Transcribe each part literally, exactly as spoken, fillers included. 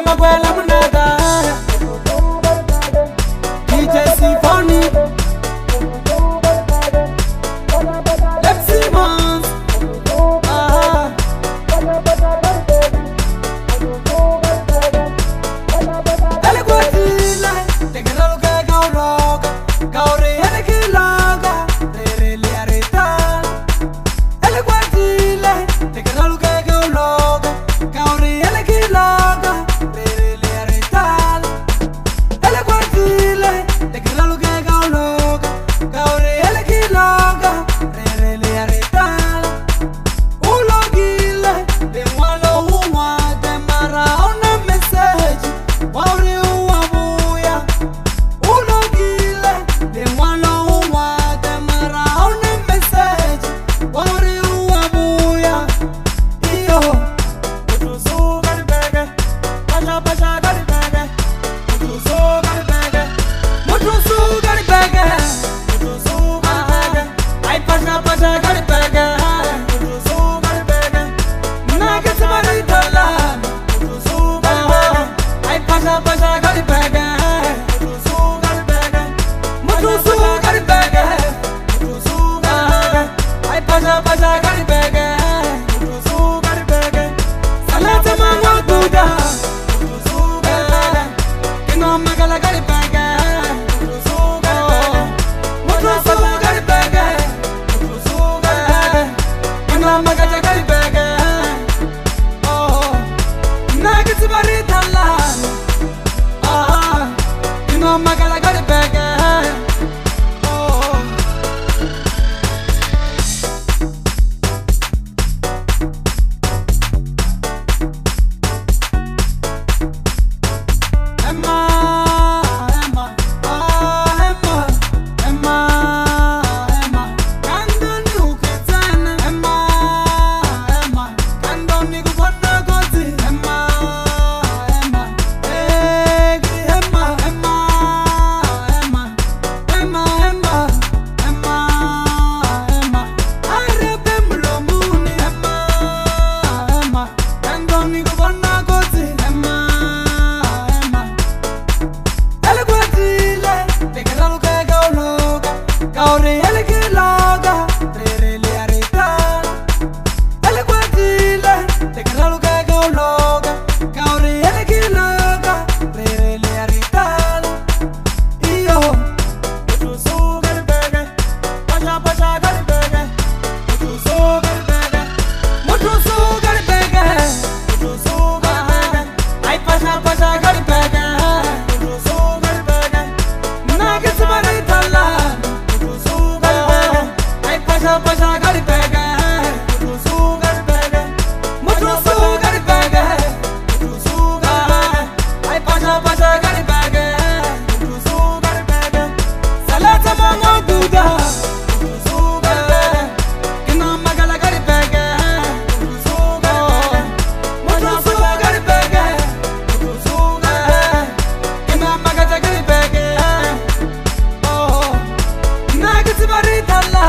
Mabuela Munada D J Symphony Let's see Mons Ah Ele guardila Te que lo que gauraga Gauri ele que laga Tere le areta Ele guardila Te que lo que gauraga Gauri ele que laga Tere le areta Ele guardila Te que lo que gauraga Gauri ele que laga Tere le areta Ulo gile De walo uwa De mara una message Wauri uwa buya Ulo gile De walo uwa De mara una message Wauri uwa buya Iyo Mutusu gari bege Pasha pasha gari bege Mutusu gari bege Mutusu gari bege Mutusu gari bege Ay pasha pasha gari bege Mutusu gari bege Nugget mari dola Mutusu gari bege Ay pasha pasha gari bege Mutusu gari bege Mutusu gari bege Mutusu gari bege Ay pasha pasha gari bege Mutusu gari bege Salata mama buda Mutusu gari bege Kino magala gari bege Mutusu gari bege Mutusu gari bege Mutusu gari bege Kino magala gari bege Oh Nugget mari dola Ah Kino magala gari bege Oh Emma, Emma, ah Emma, Emma, Emma, kandoni uketana Emma, Emma, kandoni kubona kozi Emma, Emma, egi Emma, Emma, Emma, Emma, Emma, Emma, Emma, arebe mlomuni Emma, Emma, kandoni kubona kozi Emma, Emma. Ele guardile, te que lo que gauluga, gauri ele que laga, tere le areta. Ele guardile, te que lo que gauluga, gauri ele que laga, tere le areta. Iyo, mutusu gari bege, pasha pasha gari bege, mutusu gari bege, mutusu gari bege, mutusu gari bege, ay pasha pasha gari bege, mutusu gari bege, nugget mari dola, mutusu gari bege, ay pasha pasha gari bege, mutusu gari bege, mutusu gari bege, mutusu gari bege, ay pasha pasha gari bege, mutusu gari bege, salata mama buda, mutusu gari bege, kino magala gari bege, mutusu gari bege, mutusu gari bege, mutusu gari bege, kino magala gari bege, oh, nugget mari dola,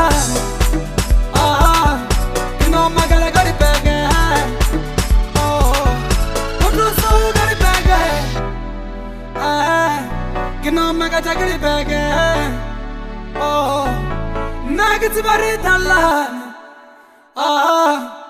ah, kino magala gari bege, oh, mutusu gari bege, ah, kino magala gari bege, oh, nugget mari dola, ah.